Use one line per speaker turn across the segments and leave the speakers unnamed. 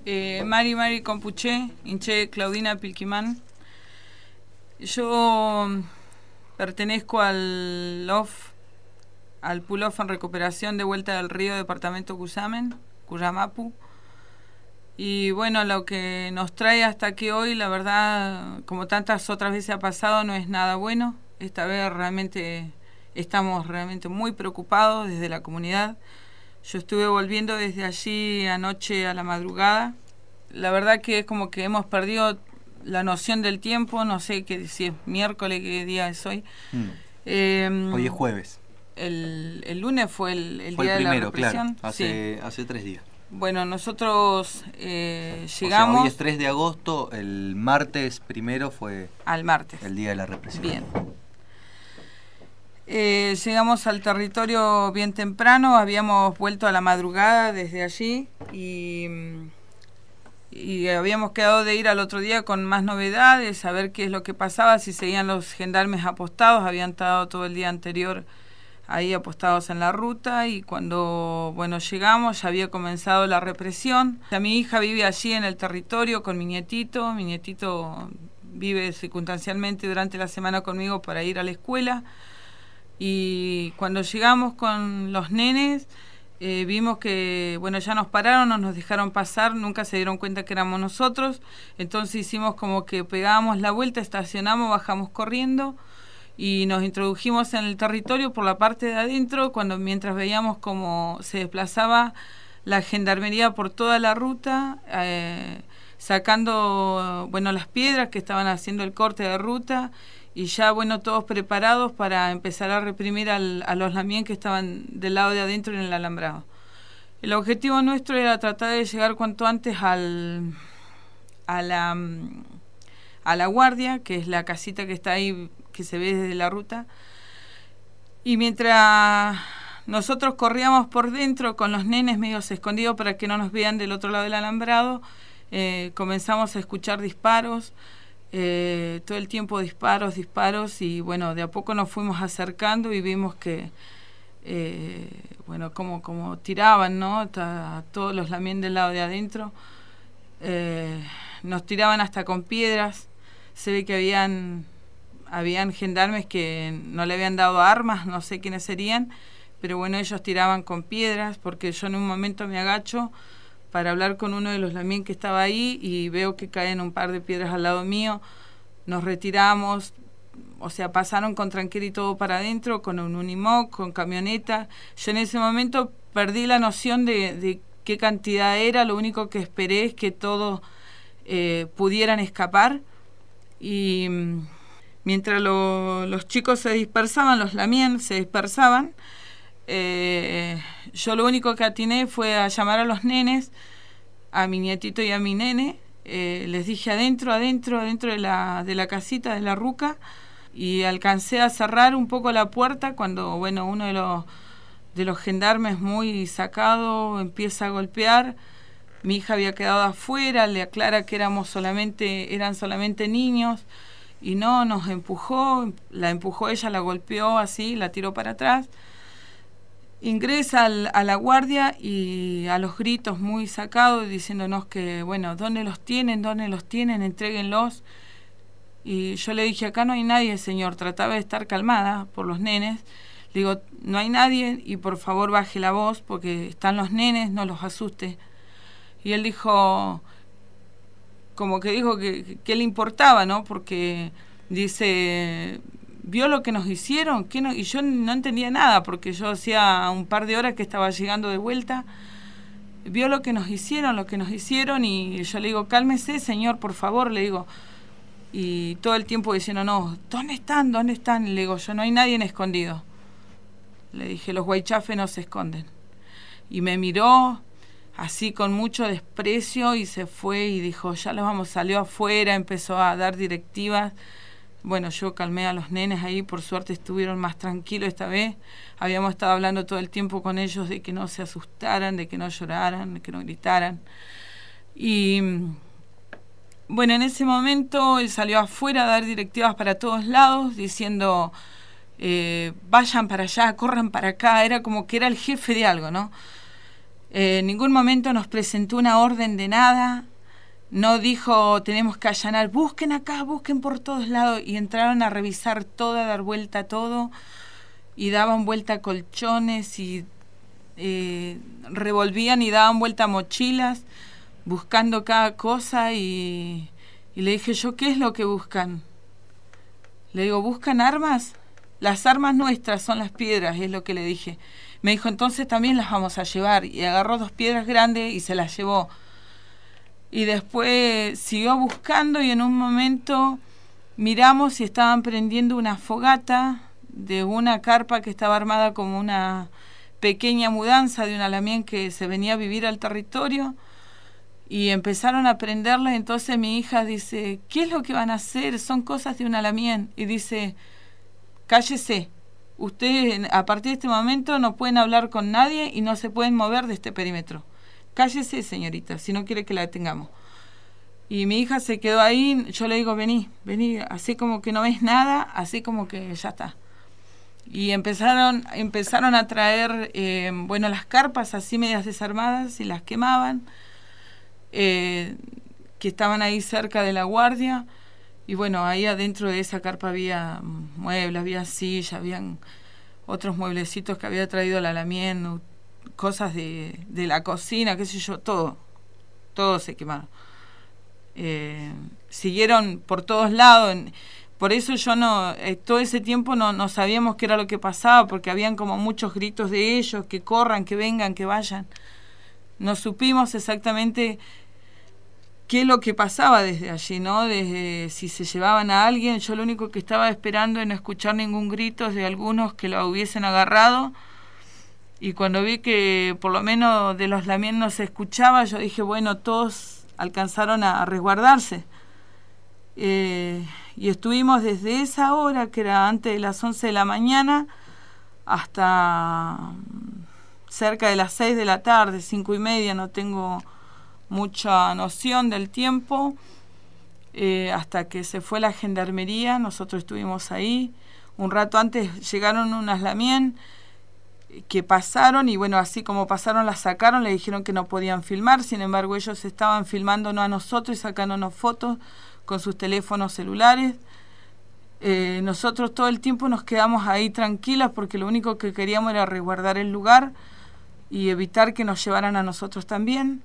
Mari Compuché, Inche Claudina Pilquimán. Yo pertenezco al Pull-Off en recuperación de Vuelta del Río, departamento Cusamen, Cuyamapu. Y bueno, lo que nos trae hasta aquí hoy, la verdad, como tantas otras veces ha pasado, no es nada bueno. Esta vez realmente estamos muy preocupados desde la comunidad. Yo estuve volviendo desde allí anoche a la madrugada. La verdad que es como que hemos perdido la noción del tiempo, no sé si es miércoles, qué día es hoy.
Hoy es jueves.
El lunes fue el
fue
día
el primero,
de la represión.
Claro, hace 3 días.
Bueno, nosotros llegamos...
O sea, hoy es 3 de agosto, el martes primero fue...
Al martes.
El día de la represión.
Bien. Llegamos al territorio bien temprano, habíamos vuelto a la madrugada desde allí y habíamos quedado de ir al otro día con más novedades, a ver qué es lo que pasaba, si seguían los gendarmes apostados, habían estado todo el día anterior ahí apostados en la ruta, y cuando llegamos ya había comenzado la represión. Mi hija vive allí en el territorio con mi nietito vive circunstancialmente durante la semana conmigo para ir a la escuela. Y cuando llegamos con los nenes, vimos que, ya nos pararon, no nos dejaron pasar, nunca se dieron cuenta que éramos nosotros. Entonces hicimos como que pegábamos la vuelta, estacionamos, bajamos corriendo y nos introdujimos en el territorio por la parte de adentro, mientras veíamos cómo se desplazaba la gendarmería por toda la ruta, sacando, las piedras que estaban haciendo el corte de ruta. Y ya, todos preparados para empezar a reprimir a los lamien que estaban del lado de adentro en el alambrado. El objetivo nuestro era tratar de llegar cuanto antes a la guardia, que es la casita que está ahí, que se ve desde la ruta. Y mientras nosotros corríamos por dentro con los nenes medio escondidos para que no nos vean del otro lado del alambrado, comenzamos a escuchar disparos. Todo el tiempo disparos y de a poco nos fuimos acercando y vimos que como tiraban, ¿no? A todos los lamien del lado de adentro, nos tiraban hasta con piedras. Se ve que habían gendarmes que no le habían dado armas, no sé quiénes serían, pero ellos tiraban con piedras, porque yo en un momento me agacho para hablar con uno de los lamien que estaba ahí y veo que caen un par de piedras al lado mío. Nos retiramos, pasaron con tranquilo y todo para adentro, con un Unimog, con camioneta. Yo en ese momento perdí la noción de qué cantidad era, lo único que esperé es que todos pudieran escapar. Y mientras los chicos se dispersaban, los lamien se dispersaban, yo lo único que atiné fue a llamar a los nenes, a mi nietito y a mi nene. Les dije adentro de la casita, de la ruca, y alcancé a cerrar un poco la puerta cuando uno de los gendarmes, muy sacado, empieza a golpear. Mi hija había quedado afuera, le aclara que eran solamente niños, y no, nos empujó, la empujó ella, la golpeó así, la tiró para atrás. Ingresa a la guardia y a los gritos, muy sacados, diciéndonos que, ¿dónde los tienen? Entréguenlos. Y yo le dije, acá no hay nadie, señor. Trataba de estar calmada por los nenes. Le digo, no hay nadie y por favor baje la voz porque están los nenes, no los asuste. Y él dijo, como que dijo que le importaba, ¿no? Porque dice... ¿Vio lo que nos hicieron? ¿Qué no? Y yo no entendía nada, porque yo hacía un par de horas que estaba llegando de vuelta. Vio lo que nos hicieron, y yo le digo, cálmese, señor, por favor, le digo. Y todo el tiempo diciendo, no, ¿dónde están? Y le digo, yo no hay nadie escondido. Le dije, los huaychafes no se esconden. Y me miró así con mucho desprecio y se fue y dijo, ya los vamos, salió afuera, empezó a dar directivas. Yo calmé a los nenes ahí, por suerte estuvieron más tranquilos esta vez. Habíamos estado hablando todo el tiempo con ellos de que no se asustaran, de que no lloraran, de que no gritaran. Y en ese momento él salió afuera a dar directivas para todos lados, diciendo, vayan para allá, corran para acá. Era como que era el jefe de algo, ¿no? En ningún momento nos presentó una orden de nada, no dijo tenemos que allanar, busquen acá, busquen por todos lados, y entraron a revisar todo, a dar vuelta a todo, y daban vuelta a colchones, y revolvían y daban vuelta a mochilas, buscando cada cosa, y le dije yo, ¿qué es lo que buscan? Le digo, ¿buscan armas? Las armas nuestras son las piedras, es lo que le dije. Me dijo, entonces también las vamos a llevar. Y agarró 2 piedras grandes y se las llevó. Y después siguió buscando y en un momento miramos y estaban prendiendo una fogata de una carpa que estaba armada como una pequeña mudanza de un alamien que se venía a vivir al territorio. Y empezaron a prenderla, entonces mi hija dice, ¿qué es lo que van a hacer? Son cosas de un alamien. Y dice, cállese, ustedes a partir de este momento no pueden hablar con nadie y no se pueden mover de este perímetro. Cállese, señorita, si no quiere que la detengamos. Y mi hija se quedó ahí, yo le digo, vení, así como que no ves nada, así como que ya está. Y empezaron a traer, las carpas así medias desarmadas y las quemaban. Que estaban ahí cerca de la guardia, y bueno, ahí adentro de esa carpa había muebles, había sillas, habían otros mueblecitos que había traído la alamien, cosas de la cocina, qué sé yo, todo se quemaron. Siguieron por todos lados, por eso yo todo ese tiempo no sabíamos qué era lo que pasaba, porque habían como muchos gritos de ellos, que corran, que vengan, que vayan. No supimos exactamente qué es lo que pasaba desde allí, ¿no? Desde si se llevaban a alguien. Yo lo único que estaba esperando es no escuchar ningún grito de algunos que lo hubiesen agarrado. Y cuando vi que por lo menos de los lamien no se escuchaba, yo dije, bueno, todos alcanzaron a resguardarse. Y estuvimos desde esa hora, que era antes de las 11 de la mañana, hasta cerca de las 6 de la tarde, 5:30, no tengo mucha noción del tiempo, hasta que se fue la gendarmería. Nosotros estuvimos ahí. Un rato antes llegaron unas lamien que pasaron, y bueno, así como pasaron las sacaron, le dijeron que no podían filmar. Sin embargo, ellos estaban filmándonos a nosotros y sacándonos fotos con sus teléfonos celulares. Nosotros todo el tiempo nos quedamos ahí tranquilas, porque lo único que queríamos era resguardar el lugar y evitar que nos llevaran a nosotros también.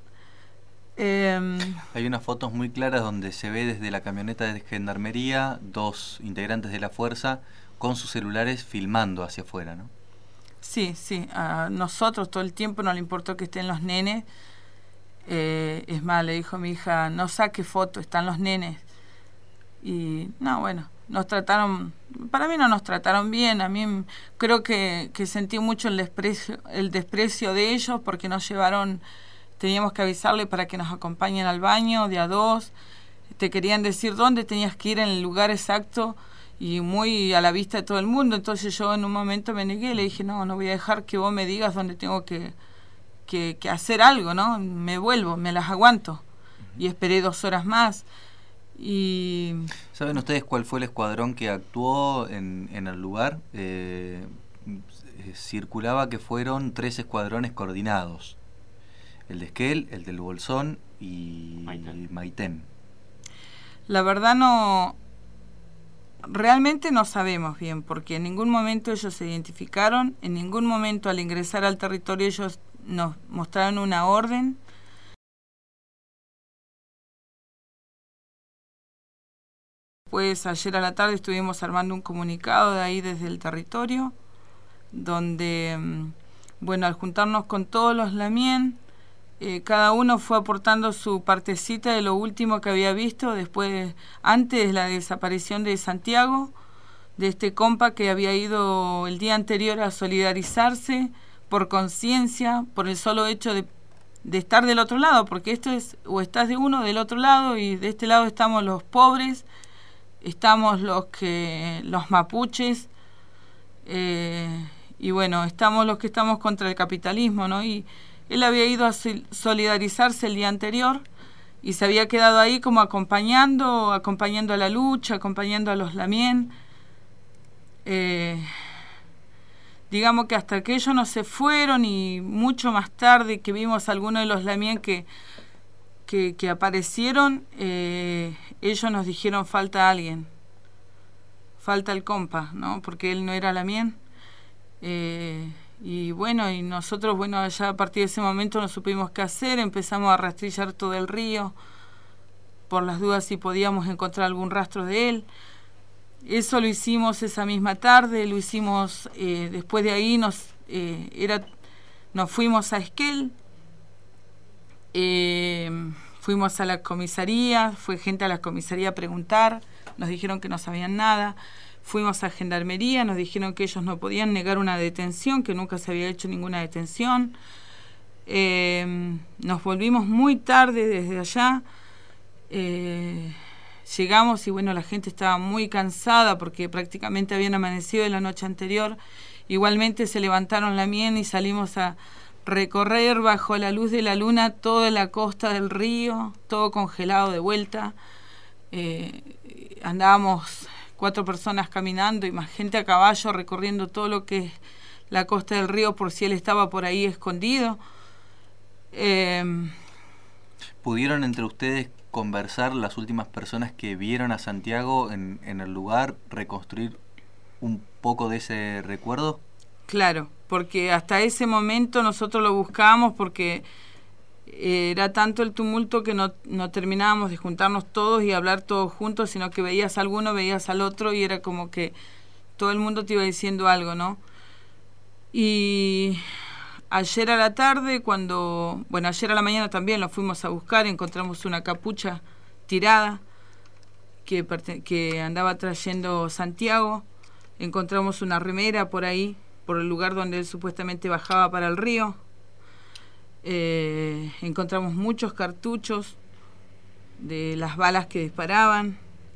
Hay unas fotos muy claras donde se ve desde la camioneta de gendarmería 2 integrantes de la fuerza con sus celulares filmando hacia afuera, ¿no?
Sí, a nosotros todo el tiempo no le importó que estén los nenes. Es más, le dijo a mi hija, no saque fotos, están los nenes. Y no, bueno, para mí no nos trataron bien. A mí creo que sentí mucho el desprecio de ellos, porque nos llevaron. Teníamos que avisarle para que nos acompañen al baño de a 2. Te querían decir dónde tenías que ir en el lugar exacto, y muy a la vista de todo el mundo. Entonces yo en un momento me negué, le dije, no voy a dejar que vos me digas dónde tengo que hacer algo, ¿no? Me vuelvo, me las aguanto. Y esperé 2 horas más. Y
¿saben ustedes cuál fue el escuadrón que actuó en el lugar? Circulaba que fueron 3 escuadrones coordinados. El de Esquel, el del Bolsón y Maitén.
La verdad realmente no sabemos bien, porque en ningún momento ellos se identificaron, en ningún momento al ingresar al territorio ellos nos mostraron una orden. Pues ayer a la tarde estuvimos armando un comunicado de ahí desde el territorio, donde, al juntarnos con todos los lamien, cada uno fue aportando su partecita de lo último que había visto antes de la desaparición de Santiago, de este compa que había ido el día anterior a solidarizarse por conciencia, por el solo hecho de estar del otro lado, porque esto es, o estás de uno del otro lado, y de este lado estamos los pobres, estamos los mapuches, estamos los que estamos contra el capitalismo, ¿no? Y él había ido a solidarizarse el día anterior y se había quedado ahí como acompañando a la lucha, acompañando a los lamien. digamos que hasta que ellos no se fueron y mucho más tarde que vimos algunos de los lamien que aparecieron, ellos nos dijeron falta alguien, falta el compa, ¿no? Porque él no era lamien. Y bueno, y nosotros, bueno, ya a partir de ese momento no supimos qué hacer, empezamos a rastrillar todo el río por las dudas si podíamos encontrar algún rastro de él. Eso lo hicimos esa misma tarde, lo hicimos, después de ahí nos fuimos a Esquel, fuimos a la comisaría, fue gente a la comisaría a preguntar, nos dijeron que no sabían nada. Fuimos a Gendarmería, nos dijeron que ellos no podían negar una detención, que nunca se había hecho ninguna detención. Nos volvimos muy tarde desde allá. Llegamos y bueno, la gente estaba muy cansada porque prácticamente habían amanecido de la noche anterior. Igualmente se levantaron lamien y salimos a recorrer bajo la luz de la luna toda la costa del río, todo congelado de vuelta. Andábamos 4 personas caminando y más gente a caballo recorriendo todo lo que es la costa del río por si él estaba por ahí escondido.
¿Pudieron entre ustedes conversar, las últimas personas que vieron a Santiago en el lugar, reconstruir un poco de ese recuerdo?
Claro, porque hasta ese momento nosotros lo buscábamos porque era tanto el tumulto que no terminábamos de juntarnos todos y hablar todos juntos, sino que veías a alguno, veías al otro y era como que todo el mundo te iba diciendo algo, ¿no? Y ayer a la tarde, ayer a la mañana también lo fuimos a buscar, encontramos una capucha tirada que andaba trayendo Santiago, encontramos una remera por ahí, por el lugar donde él supuestamente bajaba para el río. Encontramos muchos cartuchos de las balas que disparaban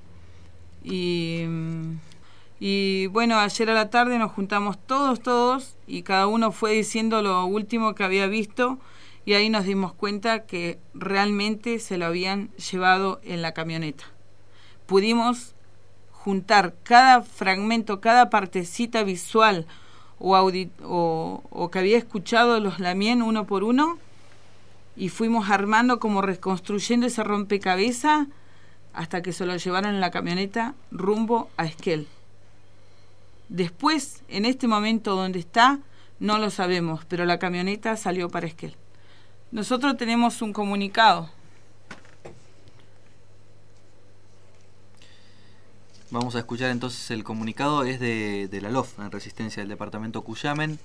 y bueno, ayer a la tarde nos juntamos todos y cada uno fue diciendo lo último que había visto y ahí nos dimos cuenta que realmente se lo habían llevado en la camioneta. Pudimos juntar cada fragmento, cada partecita visual o que había escuchado los lamien uno por uno y fuimos armando, como reconstruyendo ese rompecabezas hasta que se lo llevaron en la camioneta rumbo a Esquel. Después, en este momento donde está, no lo sabemos, pero la camioneta salió para Esquel. Nosotros tenemos un comunicado.
Vamos a escuchar entonces el comunicado, es de la LOF, en Resistencia del departamento Cuyamen,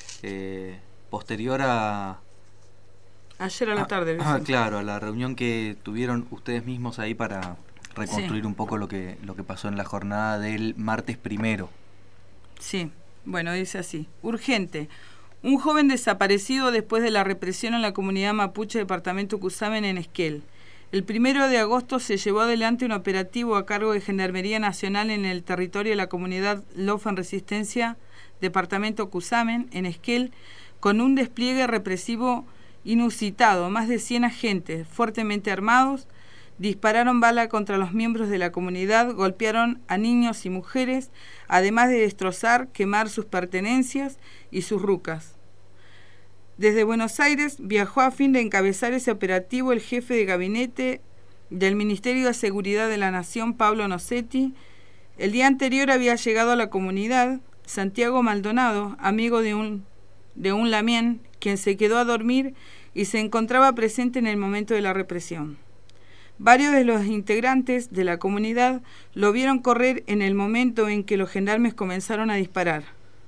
posterior a...
Ayer a la tarde.
Claro, a la reunión que tuvieron ustedes mismos ahí para reconstruir un poco lo que pasó en la jornada del martes 1.
Sí, bueno, dice así. Urgente. Un joven desaparecido después de la represión en la comunidad mapuche departamento Cusamen en Esquel. El 1 de agosto se llevó adelante un operativo a cargo de Gendarmería Nacional en el territorio de la comunidad LOF en Resistencia, departamento Cusamen, en Esquel, con un despliegue represivo inusitado. Más de 100 agentes, fuertemente armados, dispararon bala contra los miembros de la comunidad, golpearon a niños y mujeres, además de destrozar, quemar sus pertenencias y sus rucas. Desde Buenos Aires viajó a fin de encabezar ese operativo el jefe de gabinete del Ministerio de Seguridad de la Nación, Pablo Nocetti. El día anterior había llegado a la comunidad Santiago Maldonado, amigo de un lamien, quien se quedó a dormir y se encontraba presente en el momento de la represión. Varios de los integrantes de la comunidad lo vieron correr en el momento en que los gendarmes comenzaron a disparar.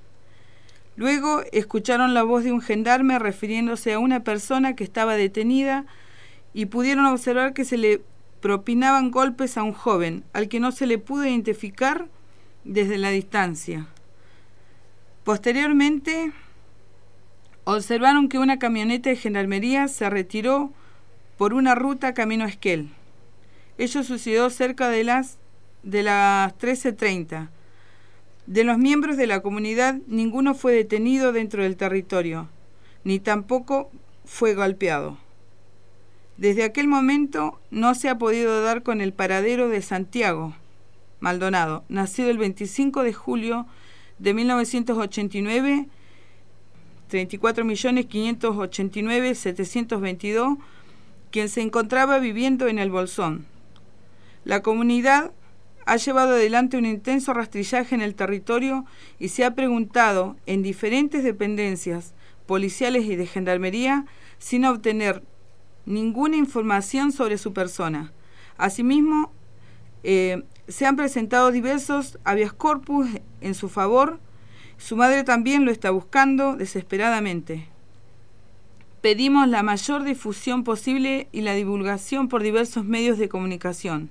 Luego escucharon la voz de un gendarme refiriéndose a una persona que estaba detenida y pudieron observar que se le propinaban golpes a un joven, al que no se le pudo identificar desde la distancia. Posteriormente, observaron que una camioneta de gendarmería se retiró por una ruta camino a Esquel. Ello sucedió cerca de las 13:30. De los miembros de la comunidad, ninguno fue detenido dentro del territorio, ni tampoco fue golpeado. Desde aquel momento no se ha podido dar con el paradero de Santiago Maldonado, nacido el 25 de julio de 1989, 34.589.722, quien se encontraba viviendo en el Bolsón. La comunidad ha llevado adelante un intenso rastrillaje en el territorio y se ha preguntado en diferentes dependencias policiales y de gendarmería sin obtener ninguna información sobre su persona. Asimismo, se han presentado diversos habeas corpus en su favor. Su madre también lo está buscando desesperadamente. Pedimos la mayor difusión posible y la divulgación por diversos medios de comunicación.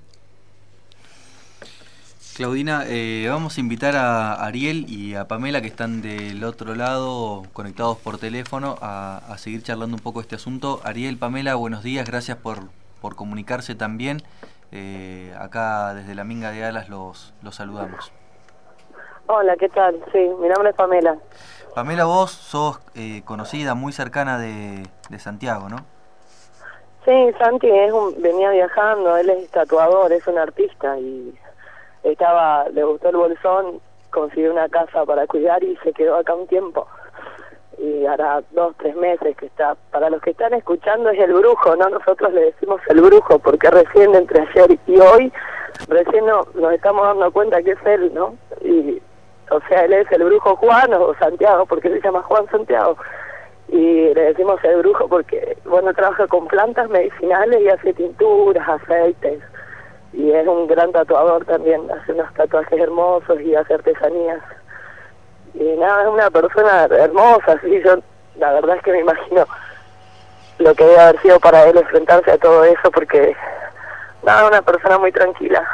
Claudina, vamos a invitar a Ariel y a Pamela, que están del otro lado, conectados por teléfono, a seguir charlando un poco este asunto. Ariel, Pamela, buenos días, gracias por comunicarse también. Acá desde la Minga de Alas los saludamos.
Hola, ¿qué tal? Sí, mi nombre es Pamela.
Pamela, vos sos conocida, muy cercana de Santiago, ¿no?
Sí, Santi venía viajando, él es tatuador, es un artista y le gustó el Bolsón, consiguió una casa para cuidar y se quedó acá un tiempo. Y hará 2-3 meses que está. Para los que están escuchando es el brujo, ¿no? Nosotros le decimos el brujo porque recién entre ayer y hoy, recién nos estamos dando cuenta que es él, ¿no? Y, o sea, él es el brujo Juan o Santiago, porque se llama Juan Santiago. Y le decimos el brujo porque, bueno, trabaja con plantas medicinales y hace tinturas, aceites. Y es un gran tatuador también, hace unos tatuajes hermosos y hace artesanías. Y nada, es una persona hermosa, sí, yo la verdad es que me imagino lo que debe haber sido para él enfrentarse a todo eso, porque nada, una persona muy tranquila.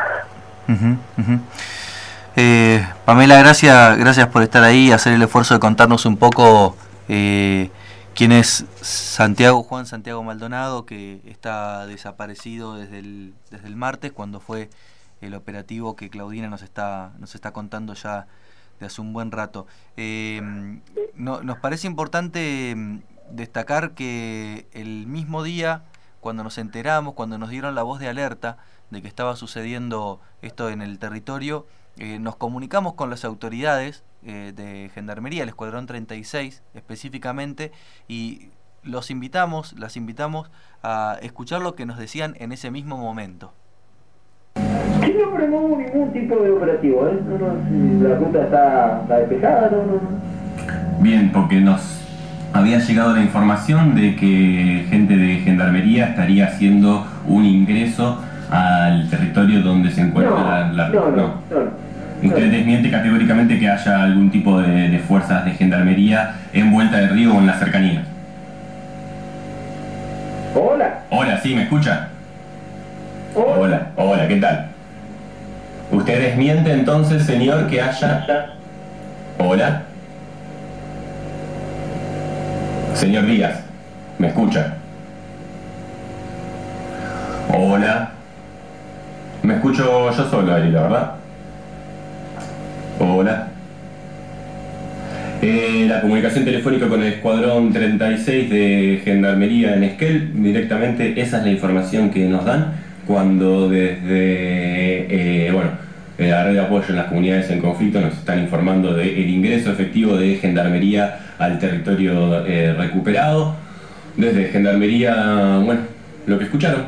Pamela, gracias por estar ahí y hacer el esfuerzo de contarnos un poco quién es Juan Santiago Maldonado, que está desaparecido desde el martes, cuando fue el operativo que Claudina nos está contando ya de hace un buen rato. Nos parece importante destacar que el mismo día, cuando nos enteramos, cuando nos dieron la voz de alerta de que estaba sucediendo esto en el territorio, nos comunicamos con las autoridades de Gendarmería, el Escuadrón 36 específicamente, y las invitamos a escuchar lo que nos decían en ese mismo momento.
Sí, no, pero no hubo ningún tipo de operativo, ¿eh? Si la ruta está despejada, no.
Bien, porque nos había llegado la información de que gente de Gendarmería estaría haciendo un ingreso al territorio donde se encuentra la ruta. No. Usted desmiente categóricamente que haya algún tipo de fuerzas de Gendarmería en Vuelta del Río o en la cercanía.
Hola.
Hola, ¿sí? ¿Me escucha? Hola, ¿qué tal? ¿Usted desmiente entonces, señor, que haya... Hola. Señor Díaz, ¿me escucha? Hola. Me escucho yo solo ahí, la verdad. Hola. La comunicación telefónica con el Escuadrón 36 de Gendarmería en Esquel, directamente esa es la información que nos dan cuando desde la red de apoyo en las comunidades en conflicto nos están informando del ingreso efectivo de Gendarmería al territorio recuperado. Desde Gendarmería, bueno, lo que escucharon.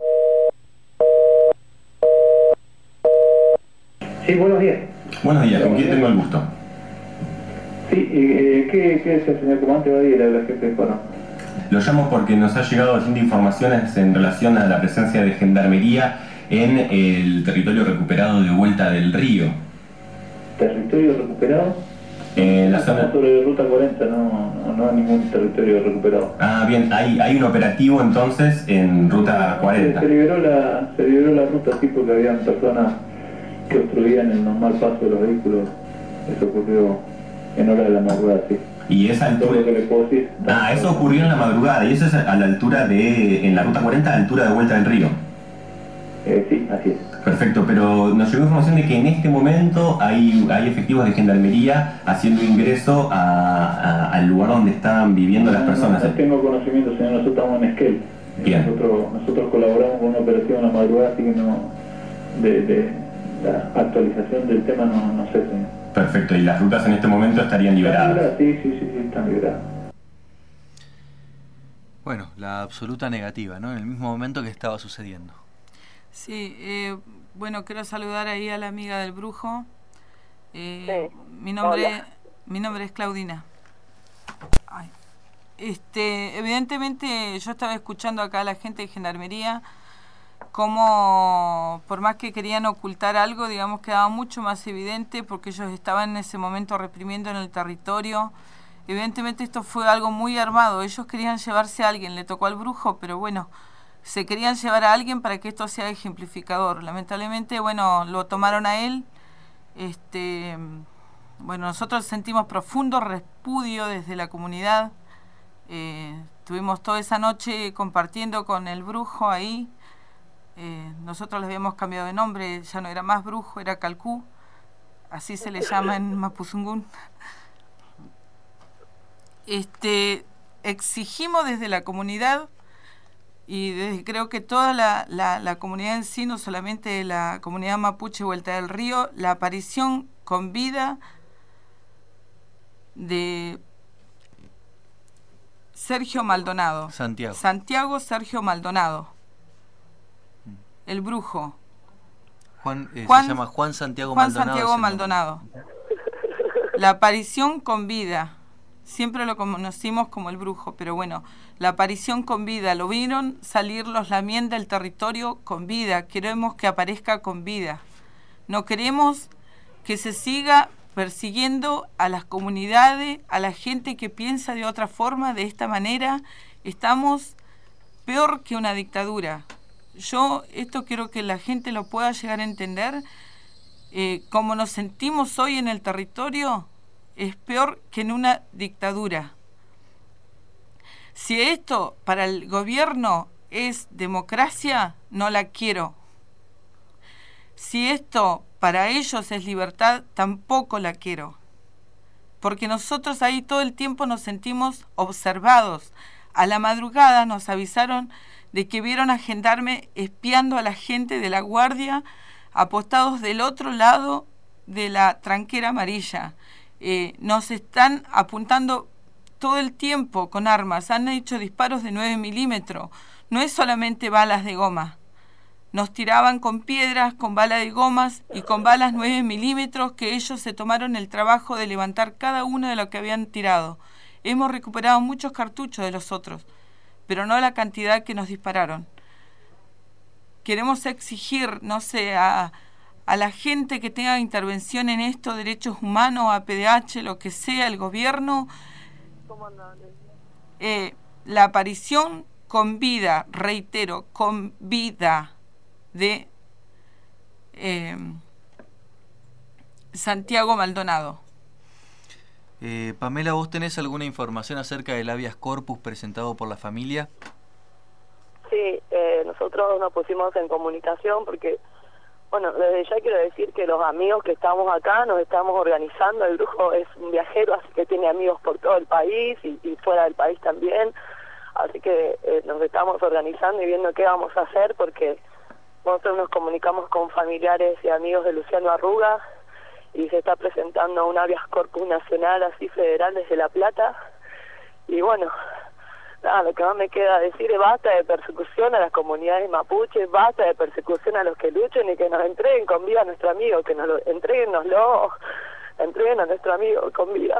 Sí, buenos días.
Buenos días, ¿con quién tengo el gusto?
Sí, ¿qué es el señor comandante Badía, el jefe de Escuadrón?
Lo llamo porque nos ha llegado bastante informaciones en relación a la presencia de Gendarmería en el territorio recuperado de Vuelta del Río.
¿Territorio recuperado?
En la zona...
sobre Ruta 40, no hay ningún territorio recuperado.
Ah, bien, hay un operativo entonces en Ruta 40.
Se liberó la ruta, sí, porque habían personas que obstruían el normal paso de los vehículos. Eso ocurrió en hora de la madrugada, sí.
¿Y esa altura? Eso ocurrió en la madrugada, y eso es a la altura en la Ruta 40, a la altura de Vuelta del Río.
Sí, así es.
Perfecto, pero nos llegó información de que en este momento hay efectivos de Gendarmería haciendo ingreso al lugar donde están viviendo las personas.
No tengo conocimiento, señor, nosotros estamos en Esquel.
Bien.
Nosotros colaboramos con una operación en la madrugada, así que no, de la actualización del tema no sé, señor.
Perfecto, y las rutas en este momento estarían liberadas.
Sí, están liberadas.
Bueno, la absoluta negativa, ¿no? En el mismo momento que estaba sucediendo.
Sí, bueno, quiero saludar ahí a la amiga del brujo.
Sí.
Mi nombre es Claudina. Ay. Evidentemente yo estaba escuchando acá a la gente de Gendarmería como por más que querían ocultar algo, digamos, quedaba mucho más evidente porque ellos estaban en ese momento reprimiendo en el territorio. Evidentemente esto fue algo muy armado, ellos querían llevarse a alguien, le tocó al brujo, pero bueno, se querían llevar a alguien para que esto sea ejemplificador. Lamentablemente, bueno, lo tomaron a él. Bueno, nosotros sentimos profundo repudio desde la comunidad. Estuvimos toda esa noche compartiendo con el brujo ahí. Nosotros le habíamos cambiado de nombre, ya no era más brujo, era Calcú, así se le llama en Mapuzungún. Exigimos desde la comunidad y creo que toda la comunidad en sí, no solamente la comunidad mapuche Vuelta del Río, la aparición con vida de Sergio Maldonado. Santiago Sergio Maldonado. El brujo.
Juan se llama Juan Santiago Maldonado.
Juan Santiago Maldonado. La aparición con vida. Siempre lo conocimos como el brujo, pero bueno, la aparición con vida. Lo vieron salir los Lamien del territorio con vida. Queremos que aparezca con vida. No queremos que se siga persiguiendo a las comunidades, a la gente que piensa de otra forma, de esta manera. Estamos peor que una dictadura. Yo esto quiero que la gente lo pueda llegar a entender. Como nos sentimos hoy en el territorio, es peor que en una dictadura. Si esto para el gobierno es democracia, no la quiero. Si esto para ellos es libertad, tampoco la quiero. Porque nosotros ahí todo el tiempo nos sentimos observados. A la madrugada nos avisaron de que vieron a gendarme espiando a la gente de la guardia apostados del otro lado de la tranquera amarilla. Nos están apuntando todo el tiempo con armas, han hecho disparos de 9 milímetros, no es solamente balas de goma. Nos tiraban con piedras, con balas de gomas y con balas 9 milímetros que ellos se tomaron el trabajo de levantar cada uno de lo que habían tirado. Hemos recuperado muchos cartuchos de los otros, pero no la cantidad que nos dispararon. Queremos exigir, no sé, a la gente que tenga intervención en esto, derechos humanos, a PDH, lo que sea, el gobierno, la aparición con vida, reitero, con vida de Santiago Maldonado.
Pamela, ¿vos tenés alguna información acerca del habeas corpus presentado por la familia?
Sí, nosotros nos pusimos en comunicación porque, bueno, desde ya quiero decir que los amigos que estamos acá nos estamos organizando. El brujo es un viajero, así que tiene amigos por todo el país y fuera del país también. Así que nos estamos organizando y viendo qué vamos a hacer, porque nosotros nos comunicamos con familiares y amigos de Luciano Arruga y se está presentando un habeas corpus nacional, así federal, desde La Plata. Y bueno, nada, lo que más me queda decir es basta de persecución a las comunidades mapuches, basta de persecución a los que luchen y que nos entreguen con vida a nuestro amigo, que nos lo entreguen a nuestro amigo con vida.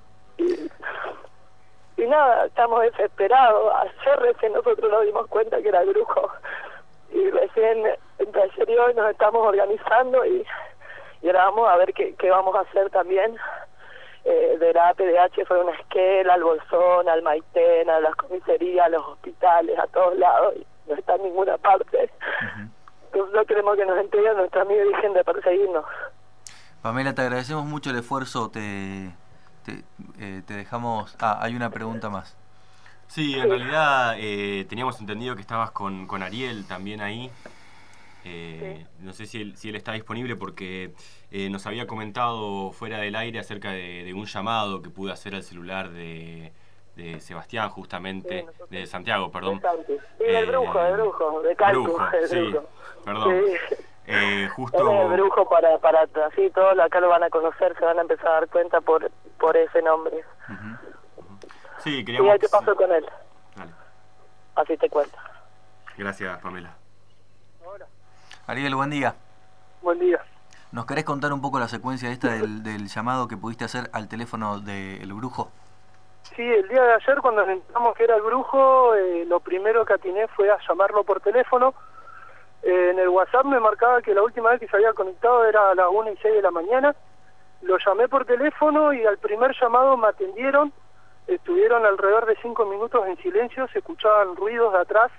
Y nada, estamos desesperados. Ayer recién nosotros nos dimos cuenta que era el brujo. Y recién, entre ayer y hoy, nos estamos organizando y ahora vamos a ver qué vamos a hacer también. De la APDH fueron a Esquel, al Bolsón, al Maitén, a las comisarías, a los hospitales, a todos lados, y no está en ninguna parte. Entonces no queremos que nos entreguen a nuestros amigos y dejen de perseguirnos.
Pamela, te agradecemos mucho el esfuerzo, te dejamos... hay una pregunta más.
Sí, en realidad teníamos entendido que estabas con Ariel también ahí.
Sí.
No sé si él está disponible porque nos había comentado fuera del aire acerca de un llamado que pude hacer al celular de Sebastián, justamente, de Santiago, perdón.
Sí, del brujo, de Calcu.
Sí, perdón. Justo...
Él es brujo para así todos acá lo van a conocer, se van a empezar a dar cuenta por ese nombre.
Sí, queríamos...
Y ahí te paso con él.
Dale.
Así te cuento.
Gracias, Pamela.
Hola.
Ariel, buen día.
Buen día.
¿Nos querés contar un poco la secuencia esta del llamado que pudiste hacer al teléfono del brujo?
Sí, el día de ayer cuando nos enteramos que era el brujo, lo primero que atiné fue a llamarlo por teléfono. En el WhatsApp me marcaba que la última vez que se había conectado era a las 1:06 de la mañana. Lo llamé por teléfono y al primer llamado me atendieron. Estuvieron alrededor de 5 minutos en silencio, se escuchaban ruidos de atrás.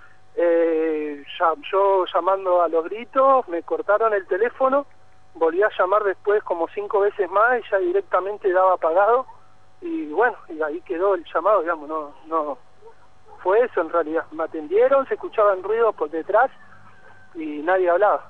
Yo llamando a los gritos, me cortaron el teléfono, volví a llamar después como 5 veces más y ya directamente daba apagado. Y bueno, y ahí quedó el llamado, digamos, no fue eso en realidad. Me atendieron, se escuchaban ruidos por detrás y nadie hablaba.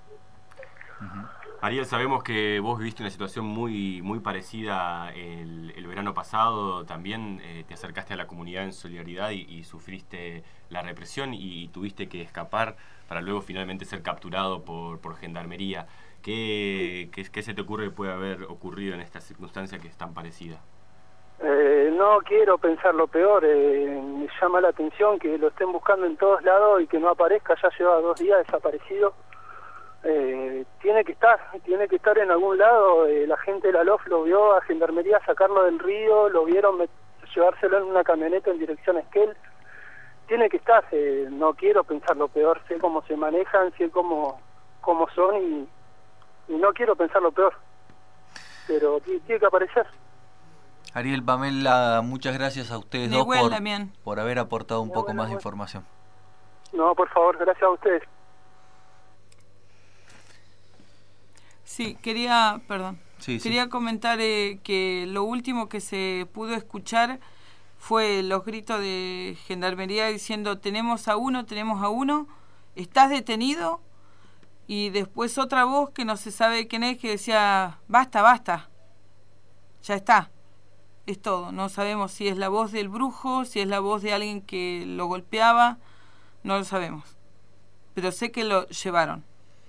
Ariel, sabemos que vos viviste una situación muy parecida el verano pasado. También te acercaste a la comunidad en solidaridad y sufriste la represión y tuviste que escapar para luego finalmente ser capturado por Gendarmería. ¿Qué se te ocurre que puede haber ocurrido en esta circunstancia que es tan parecida?
No quiero pensar lo peor. Me llama la atención que lo estén buscando en todos lados y que no aparezca. Ya lleva 2 días desaparecido. Tiene que estar en algún lado. La gente de la LOF lo vio a Gendarmería sacarlo del río, lo vieron llevárselo en una camioneta en dirección a Esquel. Tiene que estar. No quiero pensar lo peor. Sé cómo se manejan, sé cómo son y no quiero pensar lo peor. Pero tiene que aparecer.
Ariel, Pamela, muchas gracias a ustedes dos por haber aportado un poco más de información.
No, por favor, gracias a ustedes.
Sí, quería
Sí.
comentar que lo último que se pudo escuchar fue los gritos de Gendarmería diciendo tenemos a uno, estás detenido, y después otra voz que no se sabe quién es que decía basta, ya está, es todo. No sabemos si es la voz del brujo, si es la voz de alguien que lo golpeaba, no lo sabemos, pero sé que lo llevaron.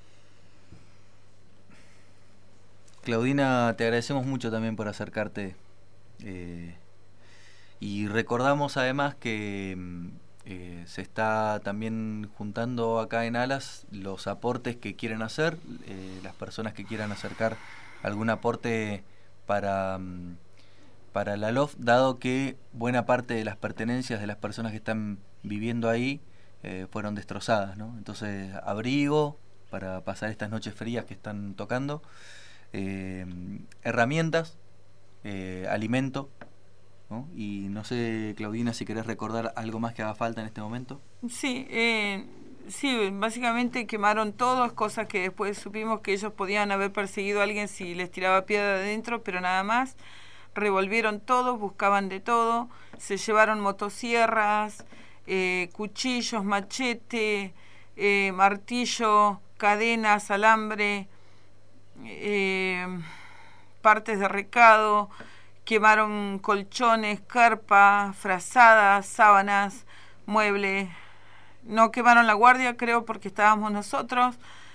Claudina, te agradecemos mucho también por acercarte y recordamos además que se está también juntando acá en Alas los aportes que quieren hacer, las personas que quieran acercar algún aporte para la LOF, dado que buena parte de las pertenencias de las personas que están viviendo ahí fueron destrozadas, ¿no? Entonces, abrigo para pasar estas noches frías que están tocando. Herramientas, alimento, ¿no? Y no sé, Claudina, si querés recordar algo más que haga falta en este momento.
Sí, básicamente quemaron todo, cosas que después supimos que ellos podían haber perseguido a alguien si les tiraba piedra de adentro, pero nada más. Revolvieron todo, buscaban de todo, se llevaron motosierras, cuchillos, machete, martillo, cadenas, alambre, partes de recado, quemaron colchones, carpa, frazadas, sábanas, muebles. No quemaron la guardia, creo, porque estábamos nosotros.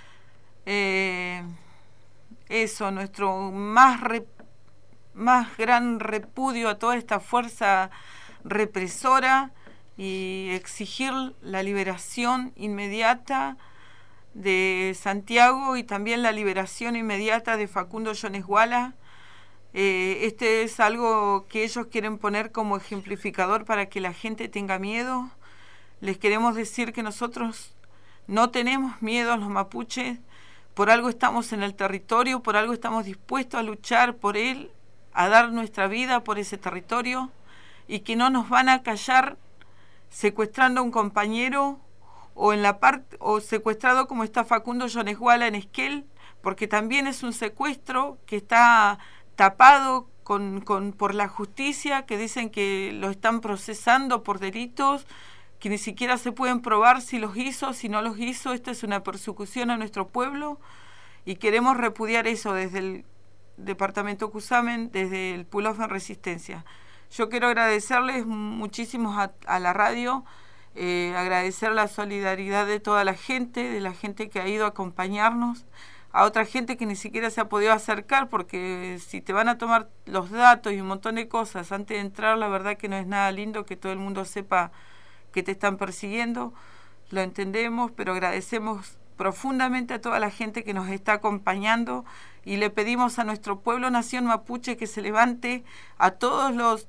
Eso, nuestro más gran repudio a toda esta fuerza represora y exigir la liberación inmediata de Santiago y también la liberación inmediata de Facundo Yonesguala. Este es algo que ellos quieren poner como ejemplificador para que la gente tenga miedo. Les queremos decir que nosotros no tenemos miedo a los mapuches, por algo estamos en el territorio, por algo estamos dispuestos a luchar por él, a dar nuestra vida por ese territorio, y que no nos van a callar secuestrando a un compañero o secuestrado como está Facundo Yonesguala en Esquel, porque también es un secuestro que está tapado por la justicia, que dicen que lo están procesando por delitos que ni siquiera se pueden probar si los hizo, si no los hizo. Esta es una persecución a nuestro pueblo y queremos repudiar eso desde el Departamento Cusamen, desde el Pull-Off en Resistencia. Yo quiero agradecerles muchísimo a la radio agradecer la solidaridad de toda la gente, de la gente que ha ido a acompañarnos, a otra gente que ni siquiera se ha podido acercar, porque si te van a tomar los datos y un montón de cosas antes de entrar, la verdad que no es nada lindo que todo el mundo sepa que te están persiguiendo. Lo entendemos, pero agradecemos profundamente a toda la gente que nos está acompañando y le pedimos a nuestro pueblo nación mapuche que se levante, a todos los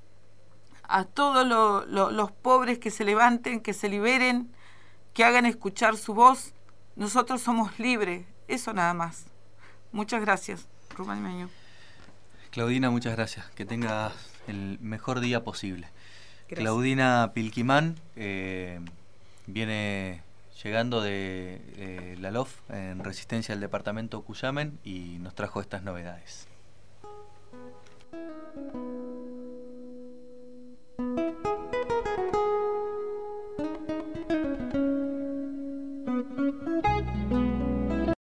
pobres que se levanten, que se liberen, que hagan escuchar su voz. Nosotros somos libres, eso nada más. Muchas gracias, Rumán Meño.
Claudina, muchas gracias. Que tengas el mejor día posible.
Gracias.
Claudina Pilquimán viene llegando de la LOF en Resistencia del departamento Cuyamen y nos trajo estas novedades.